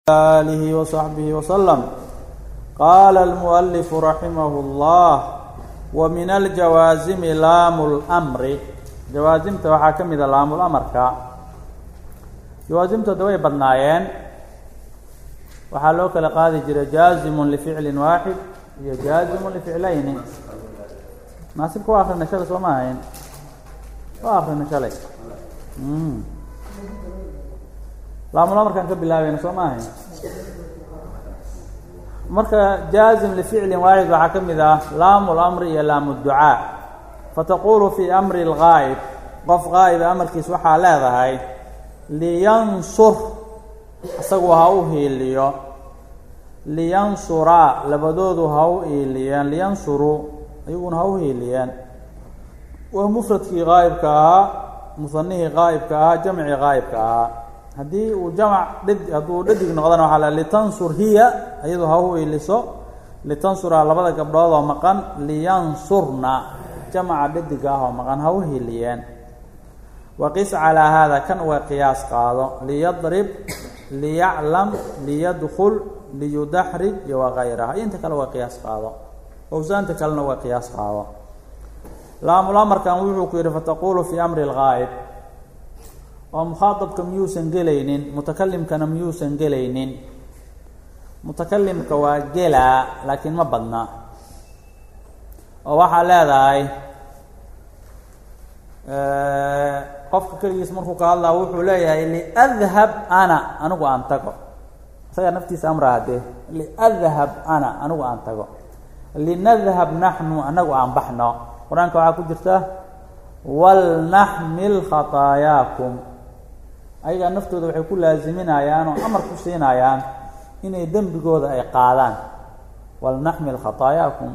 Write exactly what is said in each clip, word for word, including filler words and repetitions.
آله وصحبه وسلم. قال المؤلف رحمه الله: ومن الجوازم لام الأمر. جوازمته waxaa ka mid ah laam الأمرka. جوازمته way badnaayeen, waxaa loo kala qaadi jiray جازم لفعل واحد iyo جازم لفعلين. naasibka waa akhrina shalay soo ma ahayn, waa akhrina shalay. laam الأمرkan ka bilaabeen soo ma ahayn. marka jaazim lificlin waahid waxaa ka mid ah laamu lamri iyo laamu ducaa. fataqulu fii amri lgaa'ib, qof gaa'ib amarkiis waxaa leedahay liyansur, isagu ha u hiiliyo, liyansuraa labadoodu ha u hiiliyeen, liyansuru ayaguna ha u hiiliyeen. waa mufradkii gaa'ibka ahaa, musanihii gaa'ibka ahaa, jamcii gaa'ibka ahaa. haddii uu jamc dhid hadduu dhadig noqdana waxaa la litansur hiya, iyadu ha u iliso, litansura labada gabdhood oo maqan, liyansurna jamca dhadiga ah oo maqan ha u hiliyeen. waqis calaa haada, kan uga qiyaas qaado, liyadrib, liyaclam, liyadkul, liyudaxrij iyo wagayraha, inta kale uga qiyaas qaado, owsaanta kalena uga qiyaas qaado. laamulamarkan wuxuu ku yidhi fataqulu fii amri lgaa'ib, oo mukhaaطabka miyuusan gelaynin, mutakalimkana miyuusan gelaynin. mutakalimka waa gelaa laakiin ma badna, oo waxaa leedahay qofka keligiis markuu ka hadlaa wuxuu leeyahay liadhab ana, anigu aan tago. isagaa naftiisa amra hadee, liadhab ana, anigu aan tago. linadhab naxnu, anagu aan baxno. qur-aanka waxaa ku jirta walnaxmil khataayaakum, ayagaa naftooda waxay ku laaziminayaan oo amar ku siinayaan inay dembigooda ay qaadaan. walnaxmil khataayaakum.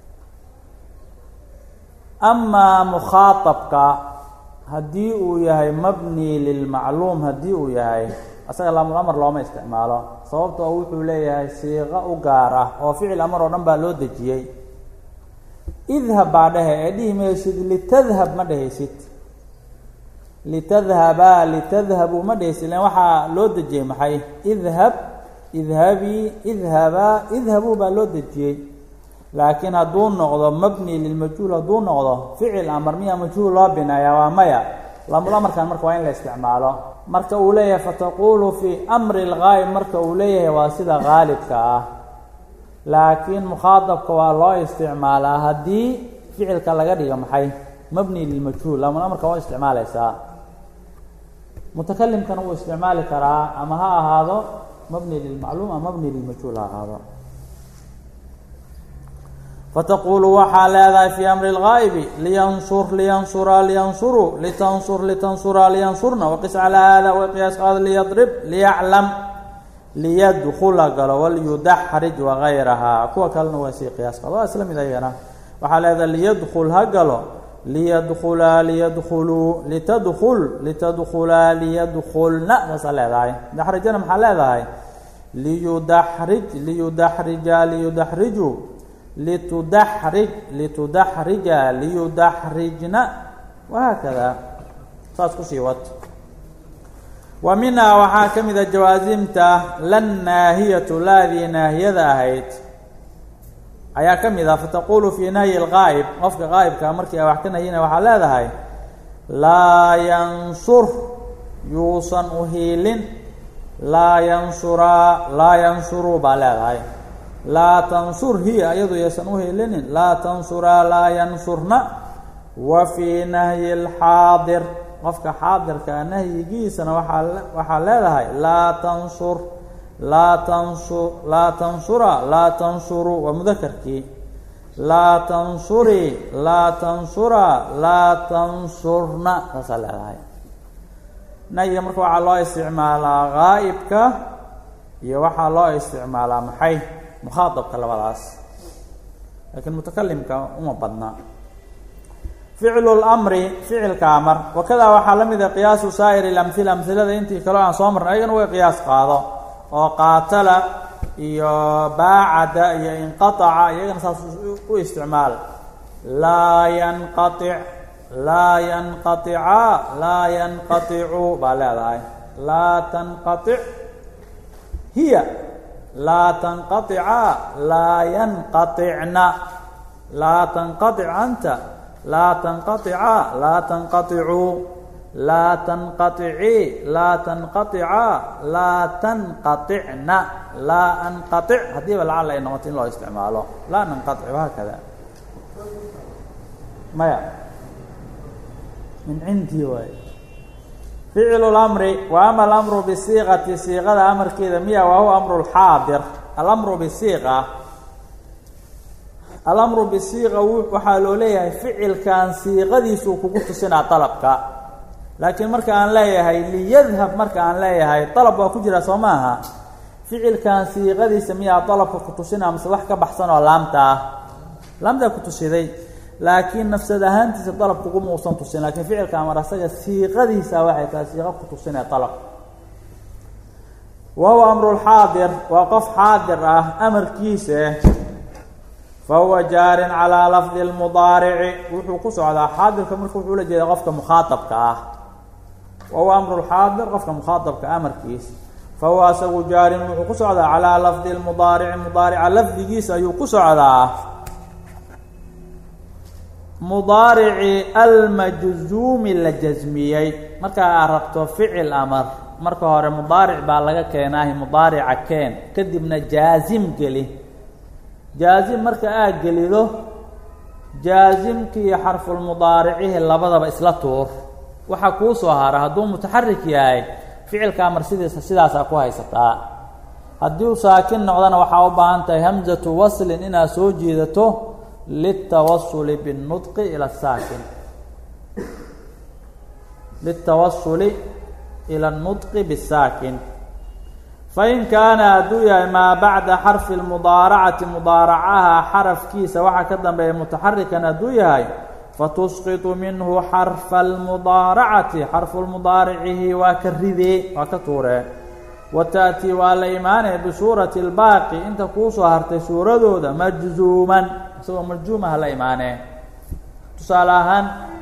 amaa mukhaaطabka haddii uu yahay mabni lilmacluum, haddii uu yahay asaga laamul amar looma isticmaalo, sababtoo wuxuu leeyahay siiqo u gaar ah oo ficil amar oo dhan baa loo dejiyey. idhab baa dhehe ee dhihi maysid litadhab, ma dhehaysid litadhabaa, litadhabuu ma dhehaysid, lan waxaa loo dejiyey maxay? idhab, idhabii, idhabaa, idhabuu baa loo dejiyey. laakiin hadduu noqdo mabni lilmajhuul, hadduu noqdo ficil amar miyaa majhuul loo binayaa? waa maya. laamul amarkan marka waa in la isticmaalo. marka uu leeyahay fataqulu fii amri lgaayib, marka uu leeyahay waa sida gaalibka ah, laakiin mukhaaطabka waa loo isticmaalaa haddii ficilka laga dhigo maxay? mabni lilmajhuul. laamul amarka waa isticmaalaysaa. mutakalimkana wuu isticmaali karaa, ama ha ahaado mabni lilmacluum ama mabni lilmajhuul ha ahaado. fataqulu waxaa leedahay fii amri lgaa'ibi liyansur, liyansura, liyansuru, litansur, litansura, liyansurna. waqis calaa haada, wa qiyaas qaado, liyadrib, liyaclam, liyadkula galo, walyudaxrij wagayrahaa. kuwa kalena waa sii qiyaas qaado, waa isla mid ayagana. waxaa leedahay liyadkul ha galo, liyadkulaa, liyadkuluu, litadkul, litadkulaa, liyadkulna, saasaa leedahay. daxrijana maxaa leedahay? liyudaxrij, liyudaxrija, liyudaxriju, litudaxrij, litudaxrija, liyudaxrijna, wahaakada. saas kusii wad. wa minhaa waxaa ka mid a jawaasimta lannaahiyatu, laadii naahiyada ahayd ayaa ka mid ah. fataqulu fii nahyi lgaa'ib, qofka gaa'ibka markii a wax ka nahyina waxaa leedahay laa yansur, yuusan u hiilin, laa yansuraa, laa yansuruu baa leedahay. laa tansur hiya, iyadu yaysan u hiilinin, laa tansuraa, laa yansurna. wa fii nahyi lxaadir, qofka xaadirka nahyigiisana waaa waxaa leedahay laa tansur, laa tansu laa tansura, laa tansuru, waa mudakarkii. laa tansuri, laa tansura, laa tansurna, saasaa leedahay. nahyiga marka waxaa loo isticmaalaa gaa'ibka iyo waxaa loo isticmaalaa maxay? mukhaaطabka labadaas, laakiin mutakalimka uma badna. ficlu lmri, ficilka amar. wakadaa waxaa la mid a qiyaasu saa'iri lamhila, amhilada intii kaleo aan soo marnay ayagana way qiyaas qaado, oo qaatala iyo baacada iyo inqaaca, iyagana saas u isticmaal. laa yanqaic, laa yanqaicaa, laa yanqaicu baa leedahay. laa tanqaic hiya laa tanqaطicaa laa yanqaطicna laa tanqaطic anta laa tanqaطicaa laa tanqaطicuu laa tanqaطicii laa tanqaطicaa laa tanqaطicna laa anqaطic haddiiba lacala ay noqoto in loo isticmaalo laa nanqaطic haakada maya min cindii waay ficlu lamri wa ama alamru bisiiqati siiqada amarkeeda miya wa huwa amru lxaadir alamru bisiiqa alamru bisiiqa waxaa loo leeyahay ficilkan siiqadiisuu kugu tusinaa dalabka laakiin marka aan leeyahay liyadhab marka aan leeyahay dalab waa ku jira soo maaha ficilkan siiqadiisa miyaa dalabka ku tusinaa mise wax ka baxsan oo laamta ah laamtaa ku tusiday laakiin nafsad ahaantiisa dalab kuguma uusan tusin lakiin ficilka amar asaga siiqadiisa waxay tahay siiqa ku tusinee dalab wa huwa amru lxaadir waa qof xaadir ah amarkiisa fa huwa jaarin calaa lafdi lmudaarici wuxuu ku socdaa xaadirka marka wuxuu la jeeda qofka mukhaaabka ah wa huwa amru lxaadir qofka mukhaaabka amarkiisa fa huwa asagu jaarin wuxuu ku socdaa calaa lafdi lmudaarici mudaarica lafdigiisa ayuu ku socdaa mudaarici almajzuumi la jasmiyey marka aad rabto ficil amar marka hore mudaaric baa laga keenaahi mudaarica keen kadibna jaazim geli jaazim marka aad gelido jaazimkii xarfulmudaaricihi labadaba isla tuur waxaa kuu soo hara hadduu mutaxarik yahay ficilka amar sidiisa sidaasaa ku haysataa haddii uu saakin noqdana waxaa u baahan tahay hamzatu waslin inaad soo jiidato litawasuli binnutqi ila saakin litawasuli ila nutqi bisaakin fain kaana hadduu yahay maa bacda xarfi lmudaaracati mudaaracaha xarafkiisa waxaa ka dambeeya mutaxarikan hadduu yahay fatusqitu minhu xarfa almudaaracati xarfu lmudaaricihi waa ka ridee waa ka tuuree wa ta'tii waa la imaanaya bisuurati lbaaqi inta kuu soo hartay suuradooda majzuuman isagoo majzuumaha la imaanee tusaale ahaan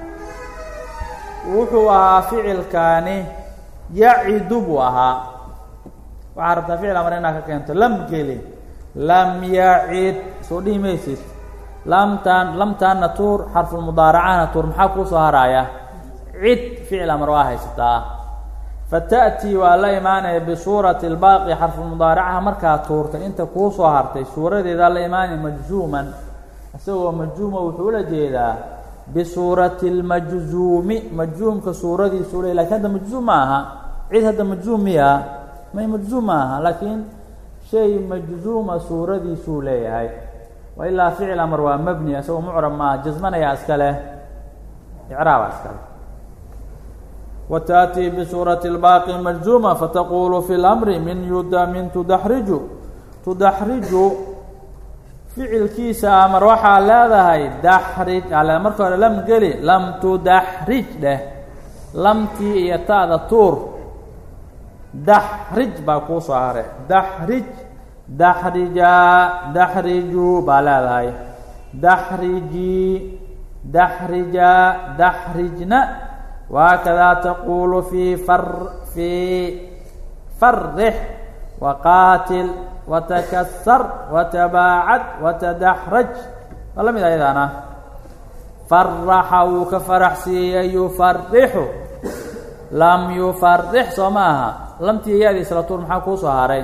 wuxuu ahaa ficilkaani yacidu buu ahaa waxaa rabtaa ficil amar inaad ka keento lam geli lam yacid soo dhihi maysid lamtaan lamtaanna tuur xarfulmudaaracahna tuur maxaa kuu soo haraaya cid ficil amar waa haysataa fata'tii waa la imaanaya bisuurati lbaaqi xarfulmudaaracaha markaa tuurtay inta kuu soo hartay suuradeedaa la imaanaya majzuuman isagoo majzuuma wuxuu ula jeedaa bisuurati lmajzuumi majzuumka suuradiisu le lakin hadda majzuum ma aha cid hadda majzuum miya may majzuum ma aha laakiin shay majzuuma suuradiisuu leeyahay wa ilaa ficil amar waa mabni isagoo mucrab maaha jasmanayaa iska leh icraaba iska leh wa ta'tii bisuurati lbaaqi majzuuma fataqulu fi lamri min yuda min tudaxriju tudaxriju ficilkiisa amar waxaa leedahay daxrij ale marka hore lam geli lam tudaxrij dheh lamtii iyo ta'da tuur daxrij baa kuu soo hare daxrij daxrijaa daxrijuu baa leedahay daxrijii daxrijaa daxrijna waakadaa taquulu fii far fii farix waqaatil watakasar watabaacad watadaxraj waa la mid ayadaana faraxa wuu ka faraxsiiyey yufarixu lam yufarix soo ma aha lamtii yaadi isla tuur maxaa kuu soo haray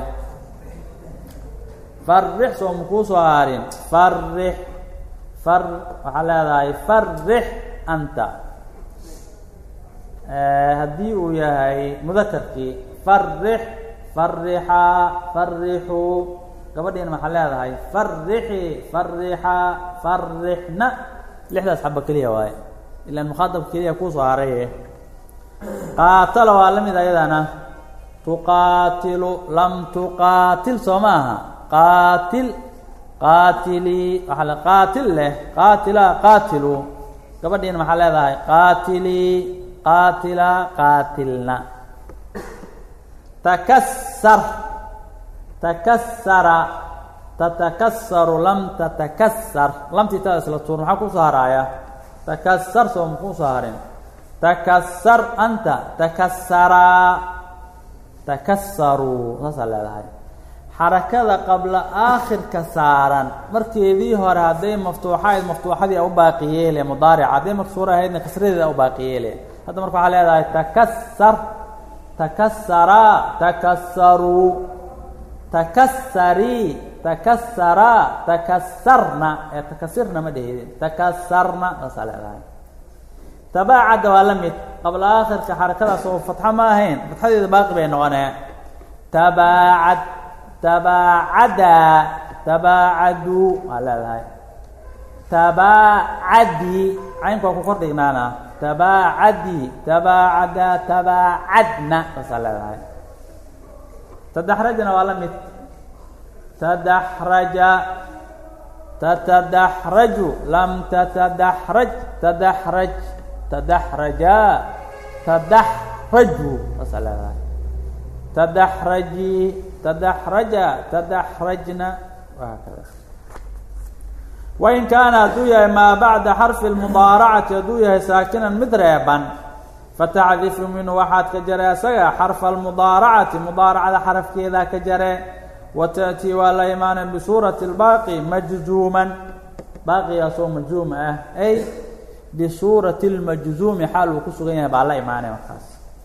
farix soo ma kuu soo harin farix far waxaa leedahay farix anta haddii uu yahay mudakarkii farix farixaa farixuu gabadhiina maxaa leedahay farixi farixaa farixna lixdaas xaba keliya waaye ilaan mukhaadabka keliya kuu soo haraye qaatala waa la mid ayadana tuqaatilu lam tuqaatil soo ma aha qaatil qaatilii waxaa le qaatil leh qaatila qaatilu gabadhiina maxaa leedahay qaatilii qaatila qaatilna takasar takasara tatakasaru lam tatakasar lamtii tada isla tuur maxaa kusoo haraaya takasar soo ma kusoo harin takasar anta takasaraa takasaruu saasaa leedahay xarakada qabla aakhirka saaran markeedii hore hadday maftuuxayd maftuuxadii u baaqi yeele mudaaric hadday maksuura ahaydna kasradeeda u baaqi yeele hadda marka waxaa leedahay takassar takassara takassaru takassari takassara takassarna ee takassirna ma dhehidin takassarna saasaa leedahay tabaacadda waa la mid qabla aakhirka xarakadaas oo fatxo ma ahayn fatxadeeda baaqi bay noqonee tabaacad tabaacada tabaacadu waa leedahay tabaacadi caynku waa ku kor dhignaana tabaacadi tabaacada tabaacadna saasaa leedahay tadaxrajna waa la mid tadaxraja tatadaxraju lam tatadaxraj tadaxraj tadaxraja tadaxraju saasaa leedahay tadaxraji tadaxraja tadaxrajna wahakada wain kaana hadduu yahay maa bacda xarfi lmudaaracati hadduu yahay saakinan mid reeban fatacdifu minhu waxaad ka jare isaga xarfa almudaaracati mudaaracada xarafkeedaa ka jare wata'tii waa la imaanay bisuurati lbaaqi majzuuman baaqigaasoo majzuum ah ay bisuurati lmajzuumi xaal uu ku sugan yahay baa la imaanay markaas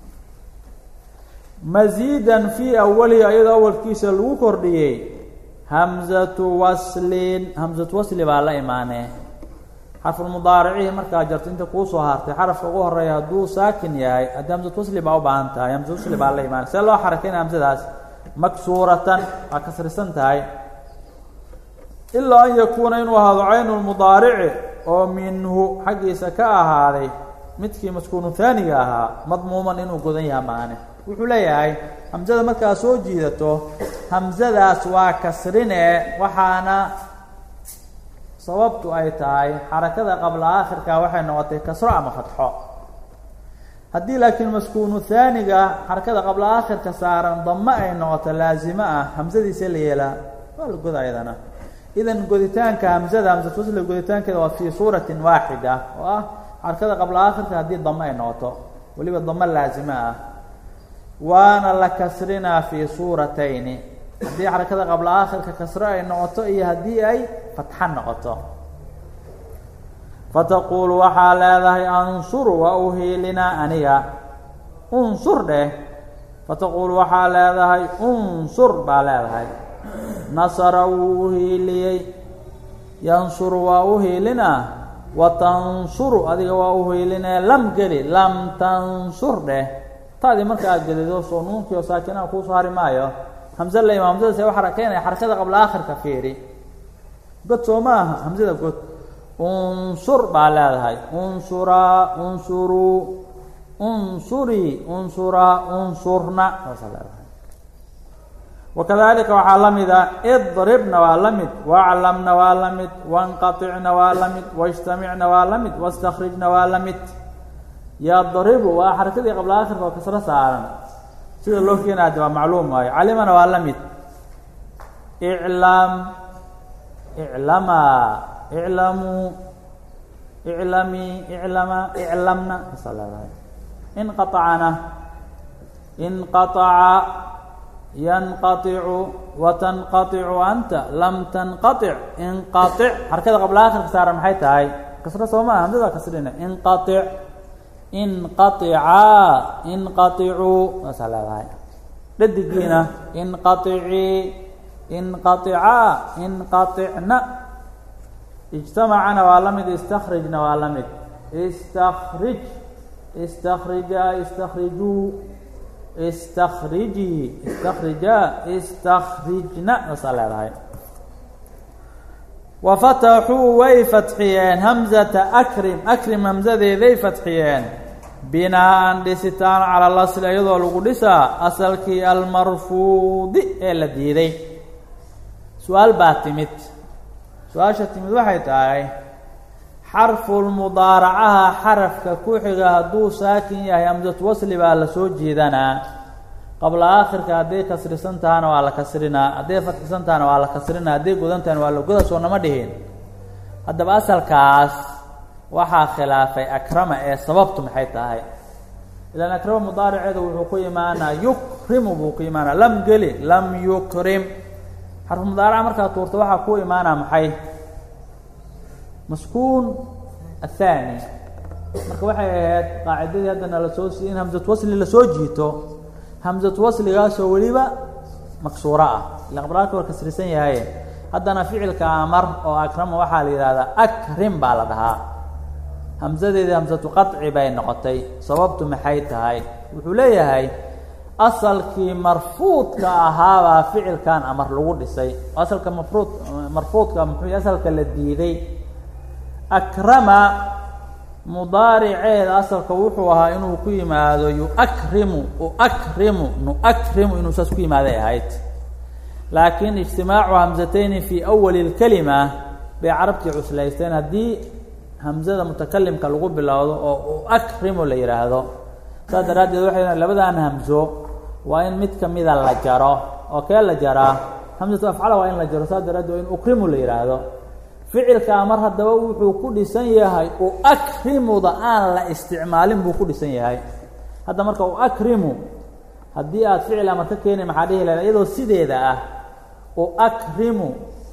masiidan fii awalihi iyadoo awalkiisa lagu kordhiyey hamzatu waslin hamzatu wasli baa la imaanee xarfulmudaaricihi markaa jarto inta kuu soo hartay xarafka ugu horeeya hadduu saakin yahay haddii hamzatu wasli baa u baahan tahay hamzatu wasli baa la imaanay see loo xarakeyna hamzadaas maksuuratan waa kasrisan tahay ilaa an yakuuna inuu ahaado caynu lmudaarici oo minhu xaggiisa ka ahaaday midkii maskuunu haaniga ahaa madmuuman inuu godan yaha maane wuxuu leeyahay hamzada markaa soo jiidato hamzadaas waa kasrine waxaana sababtu ay tahay xarakada qabla aakhirka waxay noqotay kasro ama fatxo haddii laakiin maskuunu haaniga xarakada qabla aakhirka saaran damo ay noqoto laazimo ah hamzadiisa la yeelaa waa la goda ayadana idan goditaanka hamzada hamzatu wasli goditaankeeda waa fii suuratin waaxida oo ah xarakada qabla aakhirka haddii damo ay noqoto weliba damo laazimo ah waana la kasrinaa fii suuratayni haddii xarakada qabla aakhirka kasro ay noqoto iyo haddii ay fatxa noqoto fataquulu waxaa leedahay ansur waa u hiilinaa aniga unsur dheh fataquulu waxaa leedahay unsur baa leedahay nasara wuu u hiiliyey yansuru waa u hiilinaa wa tansuru adiga waa u hiilinee lam geli lam tansur dheh taadii marka aad gelido soo nuunkii oo saakinaha kuusoo hari maayo hamze la imaa hamzadaas u xarakeynaya xarakada qabla aakhirka fiiri god soo ma aha hamzada god unsur baa leedahay unsuraa unsuruu unsurii unsuraa unsurna saasaa leedahay wakadalika waxaa la mida idribna waa la mid waclamna waa la mid wanqaticna waa la mid wajtamicna waa la mid wastakrijna waa la mid yadribu waa xarakadii qabla aakhirka oo kasro saaran sida loo keenaya de waa macluum waayo calimana waa la mid iclam iclama iclamuu iclamii iclama iclamna asaa leedahay inqaطacna inqaطaca yanqaطicu watanqaطicu anta lam tanqaطic inqaطic xarakada qabla aakhirka saaran maxay tahay kasro soo maa hamzada kasrina inqaطic inqaطicaa inqaطicuu saasaa leedahay dhadigiina inqaطicii inqaطicaa inqaطicna ijtamacana waa la mid istakrijna waa la mid istakrij istakrija istakrijuu istakrijii istakrijaa istakrijna saasaa leedahay wafataxuu way fatxiyeen hamzata akrim akrim hamzadeeday fatxiyeen binaa-an dhisitaan cala lasli iyadoo lagu dhisaa asalkii almarfuudi ee la diiday su-aal baa timid su-aasha timid waxay tahay xarfulmudaaracaha xarafka ku xiga hadduu saakin yahay hamzatu wasli baa la soo jeedanaa qabla aakhirka hadday kasrisan tahana waa la kasrinaa hadday fatxisan tahana waa la kasrinaa hadday godan tahana waa la goda soo nama dhihin haddaba asalkaas waxaa khilaafay akrama ee sababtu maxay tahay ilaan akrama mudaariceeda wuxuu ku imaanaa yukrimu buu ku imaanaa lam geli lam yukrim xarfu mudaaraca markaa tuurto waxaa ku imaanaa maxay maskuun athaani marka waxay ahayd qaacidadii haddana la soo siiyey in hamsatu wasli lasoo jiito hamsatu wasligaasoo weliba maksuuro ah ila qabraarka war kasrisan yahay haddana ficilka amar oo akrama waxaa la yidhahdaa akrim baa la dhahaa hamsadeedii hamsatu qaطci bay noqotay sababtu maxay tahay wuxuu leeyahay asalkii marfuudka ahaabaa ficilkan amar lagu dhisay asalka mafruud marfuudka muxuu asalka la diiday akrama mudaariceeda asalka wuxuu ahaa inuu ku yimaado yuakrimu uakrimu nuakrimu inuu saas ku yimaaday ahayd laakiin ijtimaacu hamsatayni fi awali اlkalima bay carabtii cuslaysteen haddii hamzada mutakalimka lagu bilowdo oo uakrimu la yidhaahdo saas daraaddeed waxay labadan hamzo waa in mid kamida la jaro oo kee la jaraa hamzatu afcala waa in la jaro saas daraaddeed waa in ukrimu la yidhaahdo ficilka mar haddaba wuxuu ku dhisan yahay uakrimuda aan la isticmaalin buu ku dhisan yahay hadda marka uakrimu haddii aad ficil amar ka keeni maxaa dhihi lahayd iyadoo sideeda ah uakrimu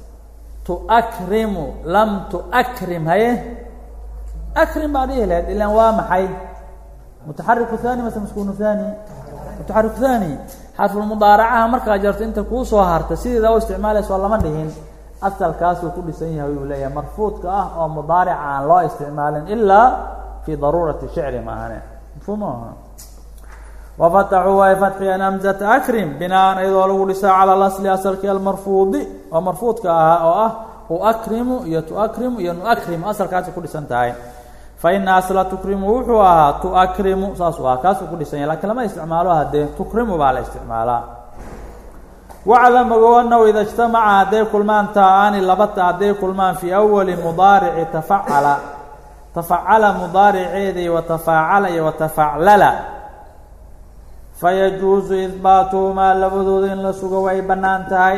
tuakrimu lam tuakrim haye akrim baa dhihi lahayd ilaan waa maxay mutaxariku thani mase maskuunu thani mutaxariku thani xarfulmudaaracaha markaa jarto inta kuu soo harta sideeda u isticmaalayso lama dhihin asalkaasuu ku dhisan yahay uu leeyahay marfuudka ah oo mudaarica aan loo isticmaalin ilaa fii daruurati shicri maahane mafhuumaha wafataxuu way fatxiyeen hamzata akrim binaan iyadoo lagu dhisaa cala alasli asalkii almarfuudi oo marfuudka ahaa oo ah uakrimu iyo tuakrimu iyo nuakrimu asalkaasay ku dhisan tahay fa ina asla tukrimu wuxuu ahaa tuakrimu saasuu ahaa kaasuu ku dhisan yahay lakiin lama isticmaalo haddee tukrimu baa la isticmaalaa waclam ogow annahu ida ijtamaca hadday kulmaan taa-aani laba ta hadday kulmaan fii awali mudaarici tafacala tafacala mudaariceedii wa tafaacala iyo wa tafaclala fayajuusu ihbaatuhumaa labadooda in la sugo way bannaan tahay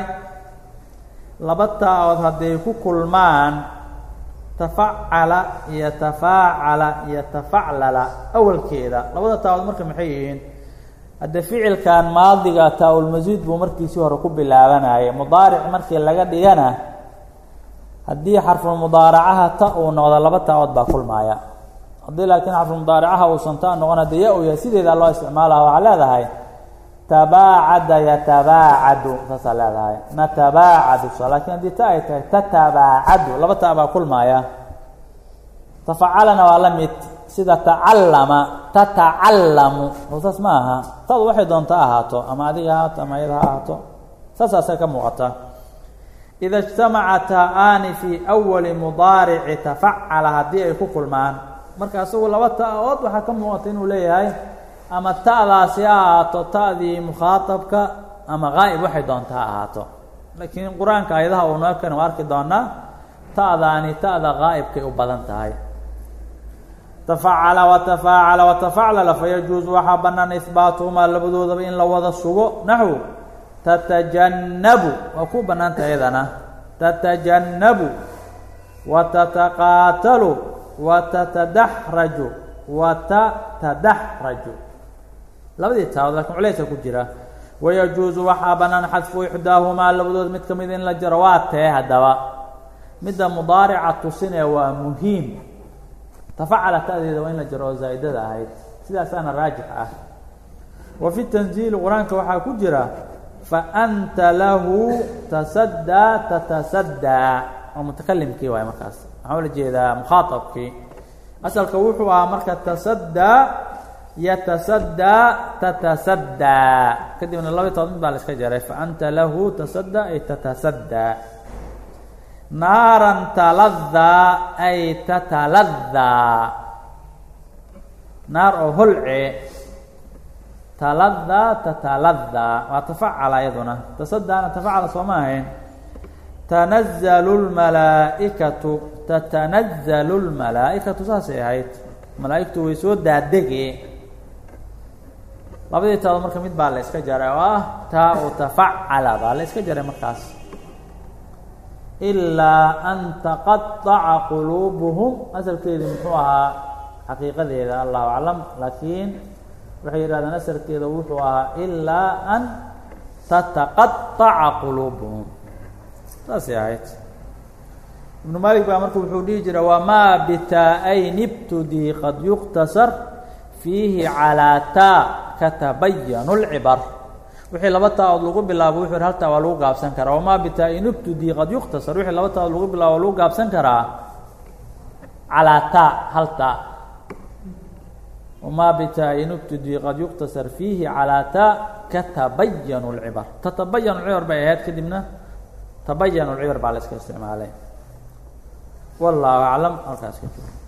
laba taa-ood hadday ku kulmaan tafacala iyo tafaacala iyo tafaclala awalkeeda labada taa-ood marka maxay yihiin hadde ficilkan maadiga taa-ulmasiid buu markiisii hore ku bilaabanayay mudaaric markii laga dhigana haddii xarfulmudaaracaha ta uu noqdo laba taa-ood baa kulmaaya haddii laakiin xarfulmudaaracaha uusan ta noqon hadee ya u yahay sideedaa loo isticmaalaha waxaa leedahay tabaacada yatabaacadu saasaa leedahay natabaacadu sa lakin haddii ta ay tahay tatabaacadu laba ta baa kulmaaya tafacalana waa la mid sida tacallama tatacallamu saas ma aha taadu waxay doonta ahaato ama adiga ahaato ama iyada ha ahaato saasaasay ka muuqata ida ijtamaca taa-aani fii awali mudaarici tafacala haddii ay ku kulmaan marka isagu laba ta-ood waxaa ka muuqata inuu leeyahay ama ta'daasi ha ahaato ta'dii mukhaatabka ama gaa'ib waxay doonta ha ahaato laakiin qur-aanka ayadaha uu noo keen waa arki doonaa ta'daani ta'da gaa'ibkay u badan tahay tafacala watafaacala watafaclala fayajuusu waxaa bannaan ihbaatuhumaa labadoodaba in la wada sugo naxw tatajannabu waa ku bannaanta iyadana tatajannabu watataqaatalu watatadaxraju watatadaxraju labadii taawood lakin culeysa ku jira wayajuusu waxaa bannaan xadfu ixdaahumaa labadood mid kamid in la jaro waa tee haddaba midda mudaarica tusinee waa muhiim tafacala ta'deeda waa in la jaro oo zaa'idada ahayd sidaasaana raajix ah wa fi tanziili qur-aanka waxaa ku jira fa anta lahu tasaddaa tatasaddaa waa mutakalimkii waay markaas waxaa ula jeedaa mukhaatabkii asalka wuxuu ahaa marka tasaddaa yatasaddaa tatasaddaa kadibna laba tood mid baa la iska jaray fa anta lahu tasaddaa ay tatasaddaa naaran taladaa ay tataladaa naar oo holce taladaa tataladaa waa tafacala iyaduna tasaddaana tafacala sooma ahayn tanazalu lmalaa'ikatu tatanazalu lmalaa'ikatu saasay ahayd malaa'igtu way soo daadege labadii taado marka mid baa la iska jaray oo ah taa u tafacala baa la iska jaray markaas ilaa an taqaطaca quluubuhum asalkeedii muxuu ahaa xaqiiqadeeda allahu aclam laakiin waxay yidhahdeen asalkeeda wuxuu ahaa ilaa an tataqaطaca quluubuhum saasay ahayd ibnu malik baa marka wuxuu dhihi jira wamaa bitaa-ayni ibtudii qad yuqtasar fiihi calaa taa katabayanu lcibar wixii laba taa-ood lagu bilaabo wuxuu hal taa waa lagu gaabsan karaa wamaa bitaa-ayni ibtudii qad yuqtasar wixii laba taa-ood lagu bilaabo waa lagu gaabsan karaa calaa taa hal taa wamaa bitaa-ayni ibtudii qad yuqtasar fiihi calaa taa katabayanu lcibar tatabayanu lcibar bay ahayd kadibna tabayanu lcibar baa la iska isticmaalay والله أعلم.